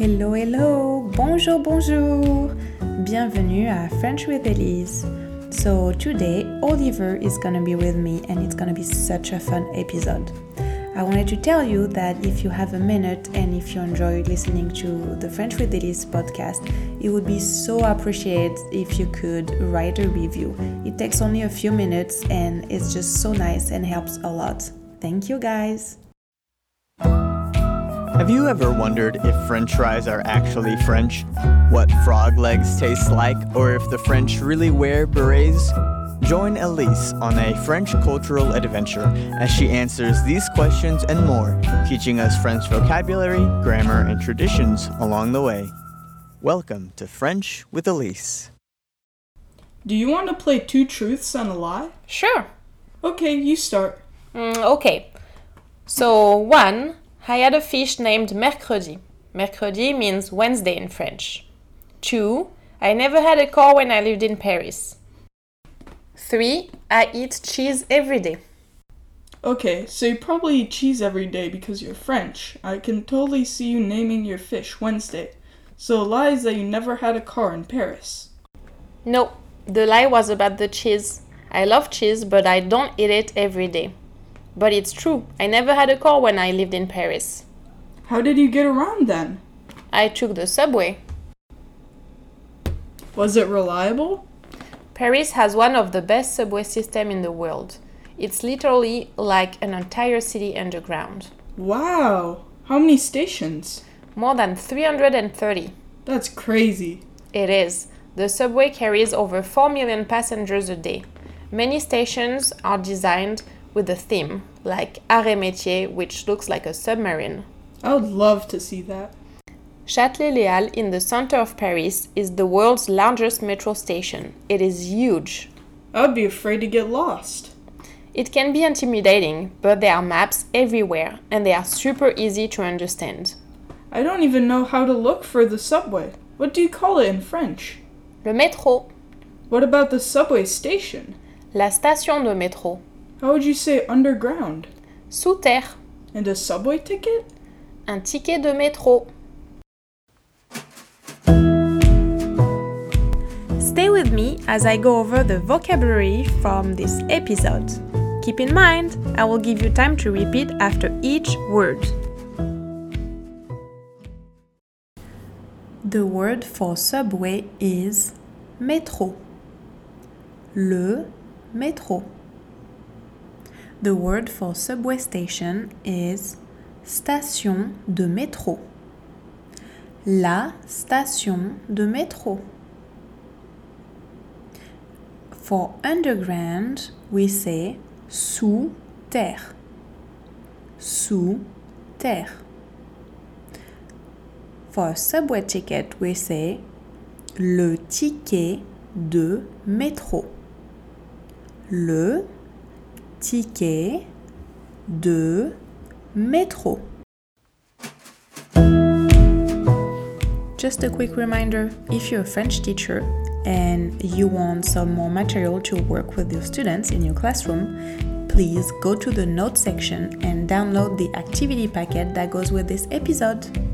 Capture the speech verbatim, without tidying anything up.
Hello, hello, bonjour, bonjour. Bienvenue à French with Elise. So today, Oliver is gonna be with me and it's gonna be such a fun episode. I wanted to tell you that if you have a minute and if you enjoy listening to the French with Elise podcast, it would be so appreciated if you could write a review. It takes only a few minutes and it's just so nice and helps a lot. Thank you guys. Have you ever wondered if French fries are actually French? What frog legs taste like? Or if the French really wear berets? Join Elise on a French cultural adventure as she answers these questions and more, teaching us French vocabulary, grammar, and traditions along the way. Welcome to French with Elise. Do you want to play two truths and a lie? Sure. Okay, you start. Mm, okay. So, one, I had a fish named Mercredi. Mercredi means Wednesday in French. Two, I never had a car when I lived in Paris. Three, I eat cheese every day. Okay, so you probably eat cheese every day because you're French. I can totally see you naming your fish Wednesday. So the lie is that you never had a car in Paris. No, the lie was about the cheese. I love cheese, but I don't eat it every day. But it's true, I never had a car when I lived in Paris. How did you get around then? I took the subway. Was it reliable? Paris has one of the best subway systems in the world. It's literally like an entire city underground. Wow! How many stations? More than three hundred thirty. That's crazy. It is. The subway carries over four million passengers a day. Many stations are designed with a theme, like Arrêt Métier, which looks like a submarine. I would love to see that. Châtelet-Les Halles, in the center of Paris, is the world's largest metro station. It is huge. I would be afraid to get lost. It can be intimidating, but there are maps everywhere, and they are super easy to understand. I don't even know how to look for the subway. What do you call it in French? Le métro. What about the subway station? La station de métro. How would you say underground? Sous terre. And a subway ticket? Un ticket de métro. Stay with me as I go over the vocabulary from this episode. Keep in mind, I will give you time to repeat after each word. The word for subway is métro. Le métro. The word for subway station is station de métro. La station de métro. For underground, we say sous terre. Sous terre. For a subway ticket, we say le ticket de métro. Le ticket de métro. Just a quick reminder, if you're a French teacher and you want some more material to work with your students in your classroom, please go to the notes section and download the activity packet that goes with this episode.